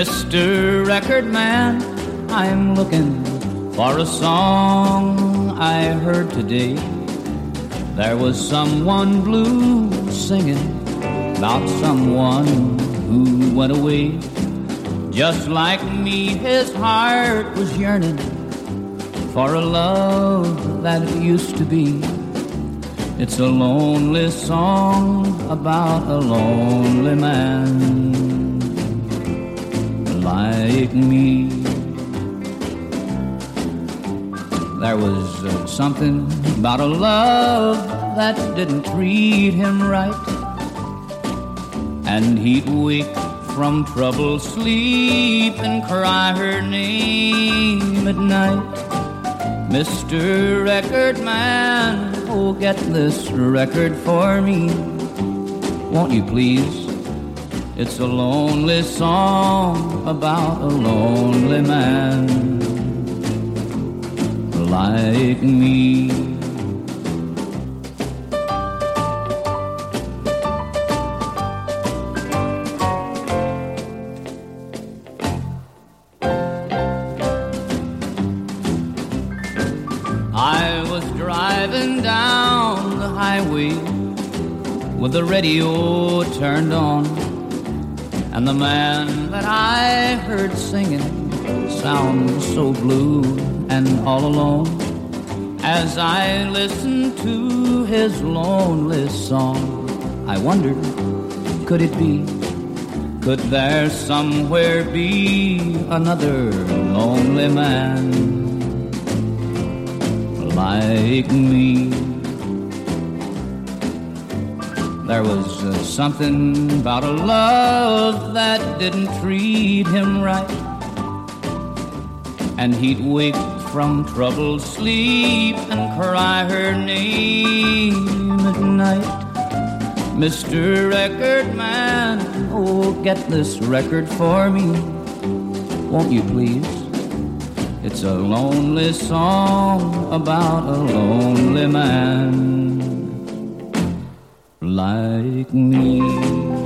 Mr. Record Man, I'm looking for a song I heard today. There was someone blue singing about someone who went away. Just like me, his heart was yearning for a love that used to be. It's a lonely song about a lonely man like me. There was something about a love that didn't treat him right, and he'd wake from troubled sleep and cry her name at night. Mr. Record Man, oh, get this record for me, won't you please? It's a lonely song about a lonely man like me. I was driving down the highway with the radio turned on, and the man that I heard singing sounds so blue and all alone. As I listened to his lonely song, I wondered, could it be? Could there somewhere be another lonely man like me? There was something about a love that didn't treat him right, and he'd wake from troubled sleep and cry her name at night. Mr. Record Man, oh, get this record for me, won't you please? It's a lonely song about a lonely man like me.